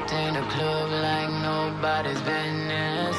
walked in the club like nobody's business.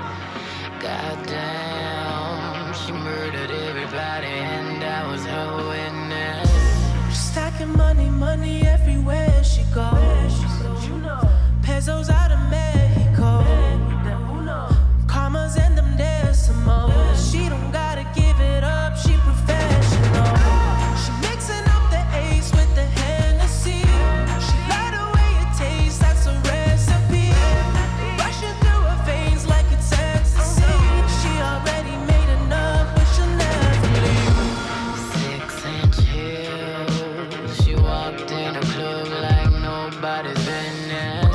Goddamn, she murdered everybody and I was her witness. Stacking money, money everywhere she goes. Pesos out of Mexico. Commas and them decimals. She don't gotta give it up, she professional. She mixing up the ace with the Hennessy. She like the way it tastes, that's a recipe. Rushing through her veins like it's ecstasy. She already made enough, but she'll never leave. 6-inch heels, she walked in the club like nobody's business.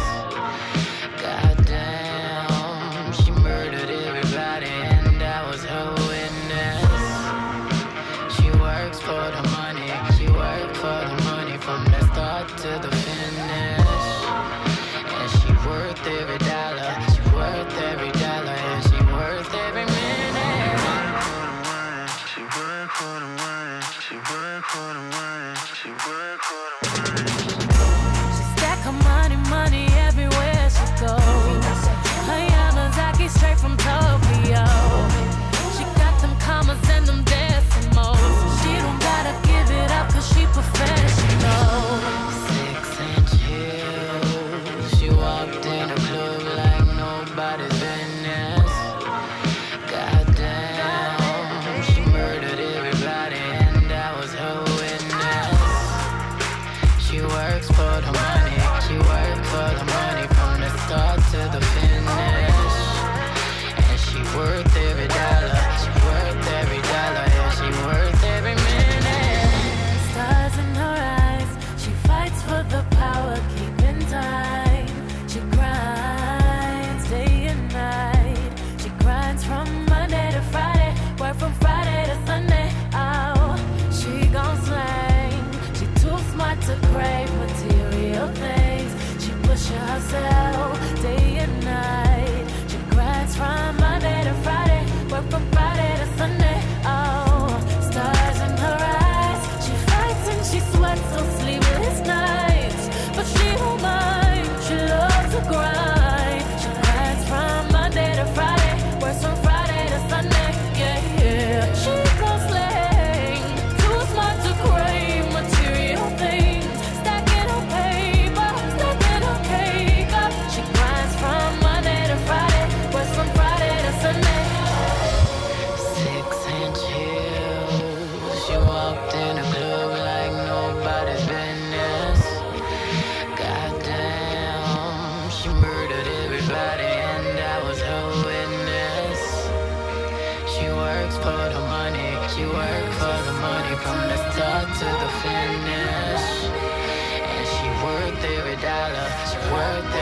Goddamn, she murdered everybody and I was her witness. She works for the money, she worked for the money from the start to the finish. And she worth every dollar, she worth every dollar, and she worth every minute. She work for the money, she work for the money, she work for the money. She stack her money, money everywhere she goes. Her Yamazaki straight from Tokyo. She got them commas and them decimals. She don't gotta give it up cause she professional. 6-inch heels, she walked in the club like nobody's business. Goddamn, she murdered everybody and I was her witness. She works for the money, she worked for the money from the start to the finish. And she worth every dollar, she worth every dollar, and she worth every minute. Stars in her eyes, she fights for the power, keeping time. She grinds day and night. She grinds from Monday to Friday, work from Friday to Sunday. Oh, she gon' slang. She too smart to crave material things. She pushes herself day and night. She grinds from Monday to Friday, work from Friday to Sunday. Oh, stars in her eyes. She fights and she sweats so sleepless nights, but she don't mind. She loves to grind. She grinds from Monday to Friday, works from Friday to Sunday. Yeah, yeah. She gon' slang. Too smart to crave material things. Stacking her paper, stacking her cake up. She grinds from Monday to Friday, works from Friday to Sunday. 6-inch heels, she walked in the club like nobody's business. Goddamn, she murdered everybody and I was her witness. She works for the money, she worked for the money from the start to the